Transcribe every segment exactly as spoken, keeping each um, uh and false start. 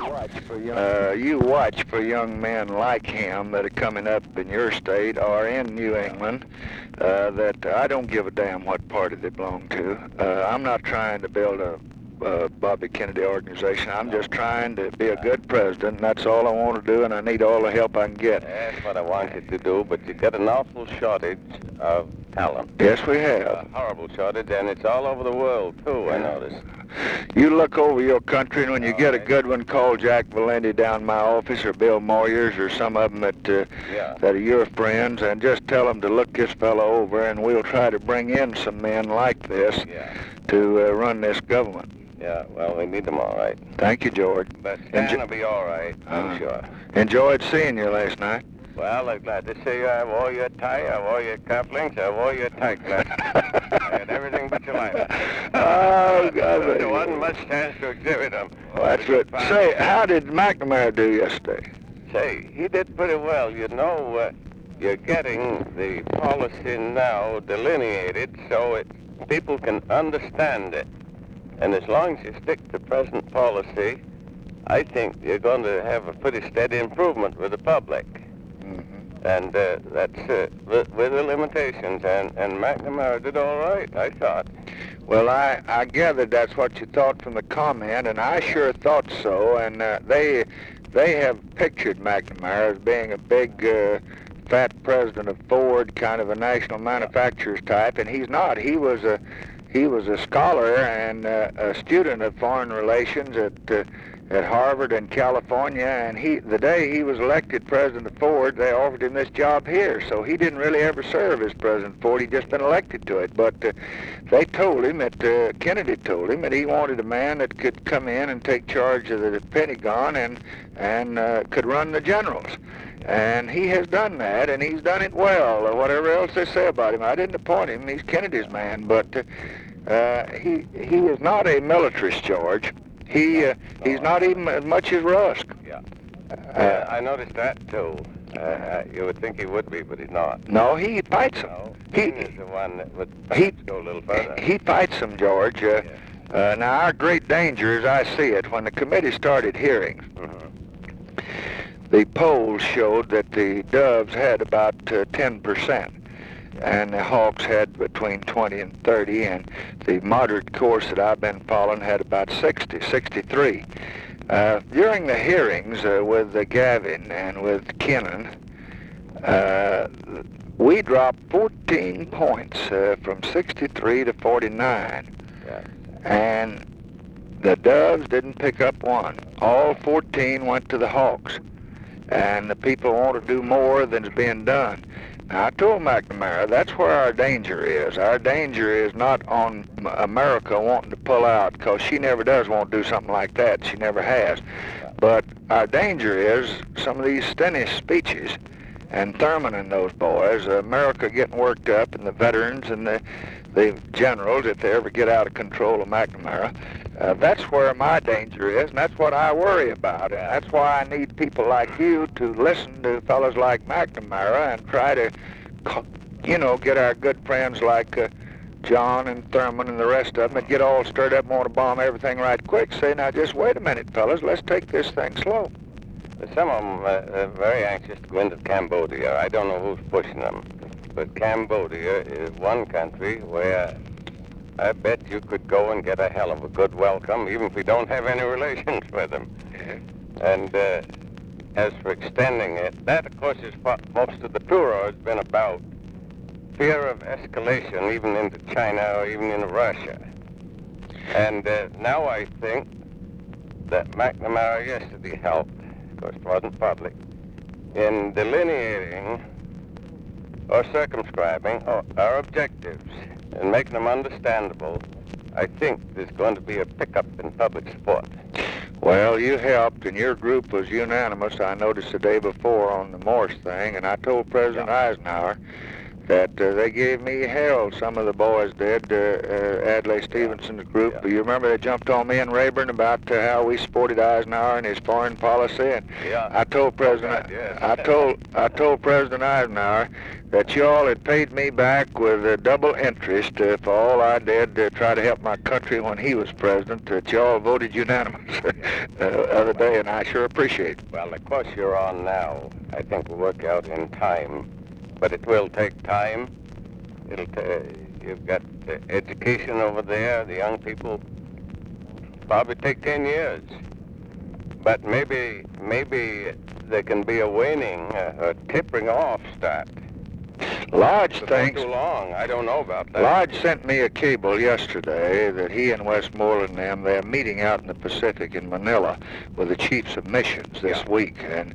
watch for young, uh, you watch for young men like him that are coming up in your state or in New England. Uh, that I don't give a damn what party they belong to. Uh, I'm not trying to build a uh, Bobby Kennedy organization. I'm just trying to be a good president, and that's all I want to do, and I need all the help I can get. That's what I want you to do, but you get an awful shortage of talent. Yes, we have. A horrible shortage, and it's all over the world, too, I notice. You look over your country, and when you all get right. a good one, call Jack Valenti down my office, or Bill Moyers, or some of them that, uh, yeah. that are your friends, and just tell them to look this fellow over, and we'll try to bring in some men like this yeah. to uh, run this government. Yeah, well, we need them all right. Thank you, George. But Stan Enjo- will be all right, I'm uh, sure. Enjoyed seeing you last night. Well, I'm glad to see you. I wore your tie, I wore your cufflinks, I wore your tight glasses. And everything but your lighter. Oh, God. There wasn't much chance to exhibit them. Well, that's right. Say, how did McNamara do yesterday? Say, he did pretty well. You know, uh, you're getting the policy now delineated so it people can understand it. And as long as you stick to present policy, I think you're going to have a pretty steady improvement with the public. Mm-hmm. And uh, that's uh, with, with the limitations. And, and McNamara did all right, I thought. Well, I, I gathered that's what you thought from the comment, and I sure thought so. And uh, they they have pictured McNamara as being a big, uh, fat president of Ford, kind of a national manufacturer's type, and he's not. He was a he was a scholar and uh, a student of foreign relations at uh, at Harvard in California, and he the day he was elected president of Ford, they offered him this job here, so he didn't really ever serve as president of Ford. He'd just been elected to it, but uh, they told him that uh, Kennedy told him that he wanted a man that could come in and take charge of the Pentagon and and uh, could run the generals. And he has done that, and he's done it well, or whatever else they say about him. I didn't appoint him. He's Kennedy's man, but uh, uh, he he is not a militarist, George. He uh, he's not even as much as Rusk. Yeah, uh, I noticed that too. Uh, you would think he would be, but he's not. No, he fights them. No, he is the one that would he, go a little further. He fights them, George. Uh, yeah. uh, now, our great danger, as I see it, when the committee started hearings, mm-hmm. the polls showed that the Doves had about uh, ten percent. And the Hawks had between twenty and thirty, and the moderate course that I've been following had about sixty, sixty-three. Uh, during the hearings uh, with uh, Gavin and with Kennan, uh, we dropped fourteen points uh, from sixty-three to forty-nine. Yeah. And the Doves didn't pick up one. All fourteen went to the Hawks. And the people want to do more than is being done. Now, I told McNamara that's where our danger is. Our danger is not on America wanting to pull out, because she never does want to do something like that. She never has. But our danger is some of these Stennis speeches and Thurman and those boys, America getting worked up, and the veterans and the, the generals, if they ever get out of control of McNamara. Uh, that's where my danger is, and that's what I worry about. And that's why I need people like you to listen to fellows like McNamara and try to, you know, get our good friends like uh, John and Thurman and the rest of them that get all stirred up and want to bomb everything right quick. Say, now just wait a minute, fellas, let's take this thing slow. Some of them uh, are very anxious to go into Cambodia. I don't know who's pushing them, but Cambodia is one country where I bet you could go and get a hell of a good welcome, even if we don't have any relations with them. And uh, as for extending it, that, of course, is what most of the tour has been about. Fear of escalation, even into China or even into Russia. And uh, now I think that McNamara yesterday helped, of course it wasn't public, in delineating or circumscribing our, our objectives and making them understandable. I think there's going to be a pickup in public support. Well, you helped, and your group was unanimous, I noticed the day before on the Morse thing, and I told President yeah. Eisenhower that uh, they gave me hell, some of the boys did, uh, uh, Adlai Stevenson's group. Yeah. You remember they jumped on me and Rayburn about uh, how we supported Eisenhower and his foreign policy, and Yeah. I told President, God, yes. I told, I told President Eisenhower that y'all had paid me back with uh, double interest uh, for all I did to try to help my country when he was president, that y'all voted unanimous uh, the other day, and I sure appreciate it. Well, the course you're on now, I think will work out in time, but it will take time. It'll ta- you've got uh, education over there, the young people, probably take ten years. But maybe, maybe there can be a waning, uh, a tipping off start. Lodge Before thinks, too long. I don't know about that. Lodge sent me a cable yesterday that he and Westmoreland and them, they're meeting out in the Pacific in Manila with the chiefs of missions this Yeah. week. And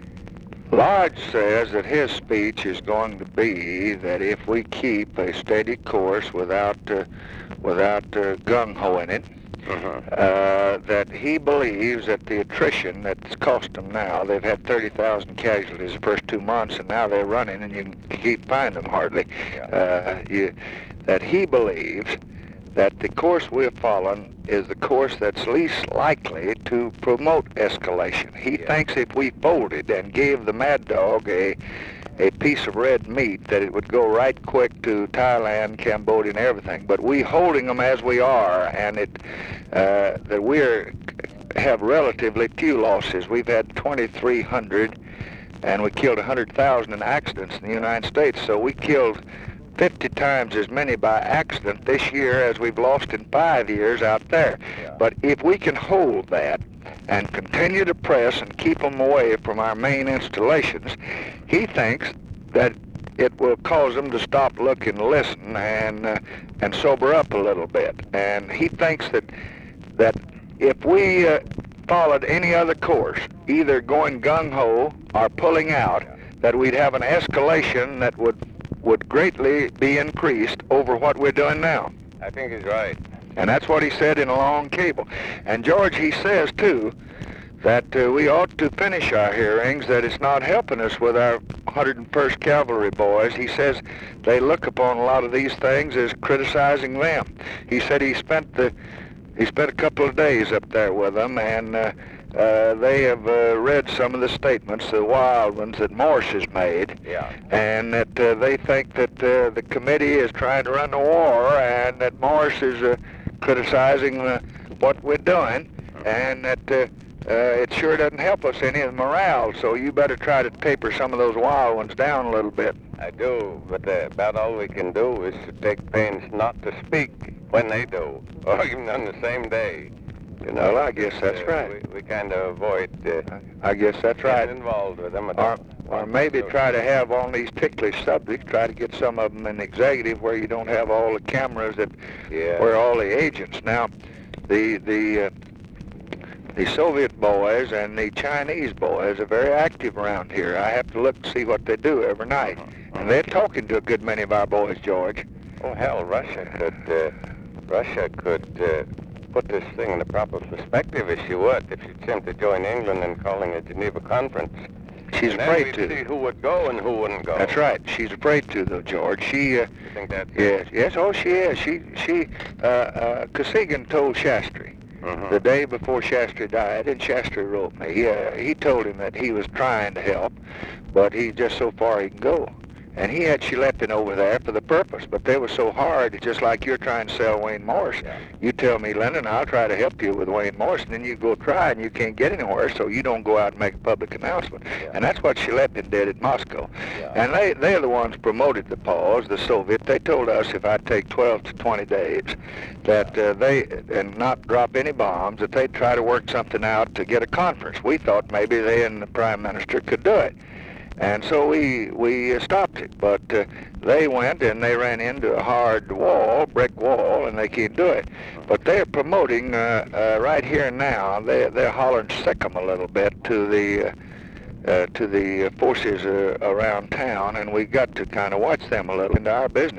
Lodge says that his speech is going to be that if we keep a steady course without uh, without uh, gung-ho in it, Mhm. uh, that he believes that the attrition that's cost them now, they've had thirty thousand casualties the first two months, and now they're running, and you can keep finding them hardly. Yeah. Uh, you, that he believes that the course we're following is the course that's least likely to promote escalation. He Yeah. thinks if we folded and gave the Mad Dog a a piece of red meat, that it would go right quick to Thailand, Cambodia, and everything. But we holding them as we are, and it uh, that we're have relatively few losses. We've had twenty-three hundred, and we killed one hundred thousand in accidents in the United States. So we killed fifty times as many by accident this year as we've lost in five years out there. Yeah. But if we can hold that and continue to press and keep them away from our main installations, he thinks that it will cause them to stop, look, and listen, and uh, and sober up a little bit. And he thinks that that if we uh, followed any other course, either going gung-ho or pulling out, that we'd have an escalation that would would greatly be increased over what we're doing now. I think he's right. And that's what he said in a long cable. And George, he says, too, that uh, we ought to finish our hearings, that it's not helping us with our one hundred first Cavalry boys. He says they look upon a lot of these things as criticizing them. He said he spent the he spent a couple of days up there with them, and uh, uh, they have uh, read some of the statements, the wild ones that Morse has made, Yeah. and that uh, they think that uh, the committee is trying to run the war, and that Morse is uh, criticizing uh, what we're doing, and that uh, uh, it sure doesn't help us any of the morale, so you better try to taper some of those wild ones down a little bit. I do, but uh, about all we can do is to take pains not to speak when they do, or even on the same day. You know, Well, I guess that's uh, right. We, we kind of avoid uh, I guess that's right. getting involved with them. I Or, don't or want maybe to- try to have on these ticklish subjects, try to get some of them in the executive where you don't have all the cameras that Yeah. where all the agents. Now, the the uh, the Soviet boys and the Chinese boys are very active around here. I have to look to see what they do every night, and they're talking to a good many of our boys, George. Oh hell, Russia could uh, Russia could uh, put this thing in the proper perspective if she would, if she'd simply join England in calling a Geneva conference. She's And then afraid we'd to. see who would go and who wouldn't go. That's right. She's afraid to, though, George. She. Uh, You think that's yes. Yes. Oh, she is. She. She. Uh, uh, Kosygin told Shastri Mhm. the day before Shastri died, and Shastri wrote me. He, uh, he told him that he was trying to help, but he's just so far he can go. And he had Shilepin over there for the purpose, but they were so hard, it's just like you're trying to sell Wayne Morris. Yeah. You tell me, Lennon, I'll try to help you with Wayne Morris, and then you go try and you can't get anywhere, so you don't go out and make a public announcement. Yeah. And that's what Shilepin did at Moscow. Yeah. And they, they're the ones promoted the pause, the Soviet. They told us if I'd take twelve to twenty days, that uh, they, and not drop any bombs, that they'd try to work something out to get a conference. We thought maybe they and the Prime Minister could do it. And so we we uh, stopped it, but uh, they went and they ran into a hard wall, brick wall, and they can't do it. But they're promoting uh, uh, right here and now. They they're hollering sick 'em a little bit to the uh, uh, to the forces uh, around town, and we got to kind of watch them a little into our business.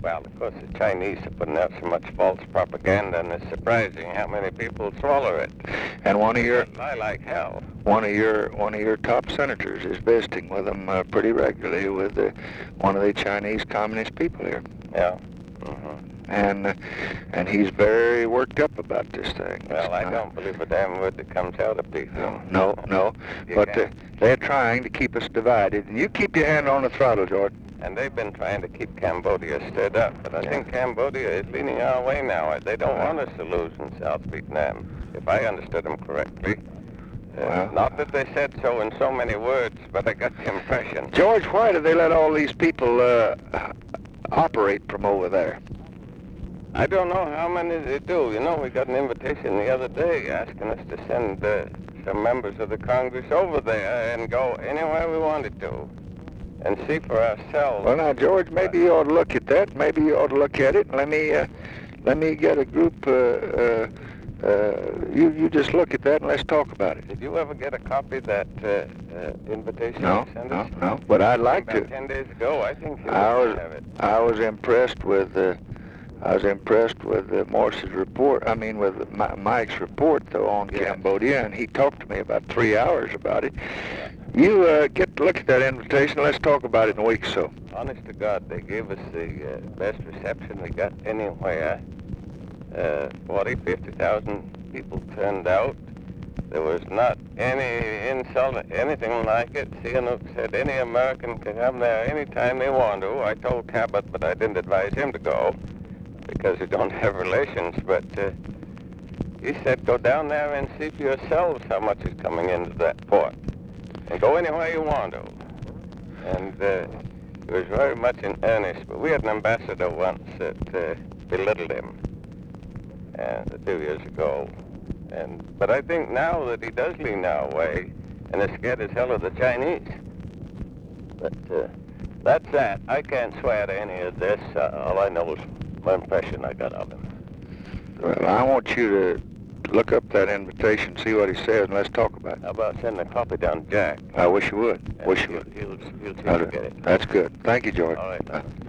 Well, of course, the Chinese are putting out so much false propaganda, and it's surprising how many people swallow it. And one of your I like hell. one of your one of your top senators is visiting with them uh, pretty regularly with uh, one of the Chinese communist people here. Yeah. Mm-hmm. And uh, and he's very worked up about this thing. Well, I Uh, don't believe a damn word that comes out of Peking. No, no, You but uh, can't. they're trying to keep us divided. And you keep your hand on the throttle, Jordan. And they've been trying to keep Cambodia stirred up, but I Yeah. think Cambodia is leaning our way now. They don't want us to lose in South Vietnam, if I understood them correctly. Uh, Well- not that they said so in so many words, but I got the impression. George, why do they let all these people uh, operate from over there? I don't know how many they do. You know, we got an invitation the other day asking us to send uh, some members of the Congress over there and go anywhere we wanted to and see for ourselves. Well, now, George, maybe you ought to look at that. Maybe you ought to look at it. Let me, uh, let me get a group. Uh, uh, uh, you, you just look at that and let's talk about it. Did you ever get a copy of that uh, uh, invitation No, you sent no, us? no. But I'd like About to. ten days ago, I think you I was, should have it. I was impressed with. Uh, I was impressed with uh, Morse's report. I mean, with Mi- Mike's report, though, on Yes. Cambodia, and he talked to me about three hours about it. You uh, get to look at that invitation. Let's talk about it in a week or so. Honest to God, they gave us the uh, best reception we got anywhere. Uh, forty, fifty thousand people turned out. There was not any insult, anything like it. Sihanouk said any American can come there anytime they want to. I told Cabot, but I didn't advise him to go because we don't have relations. But uh, he said go down there and see for yourselves how much is coming into that port. And go anywhere you want to. And uh, he was very much in earnest. But we had an ambassador once that uh, belittled him and a few years ago. And but I think now that he does lean our way and is scared as hell of the Chinese. But uh, that's that. I can't swear to any of this. Uh, all I know is my impression I got of him. Well, I want you to look up that invitation, see what he says, and let's talk about it. How about sending a copy down to Jack? I wish you would. And Wish you he'll, would. He'll, he'll see Uh, to get it. That's good. Thank you, George. All right. Uh,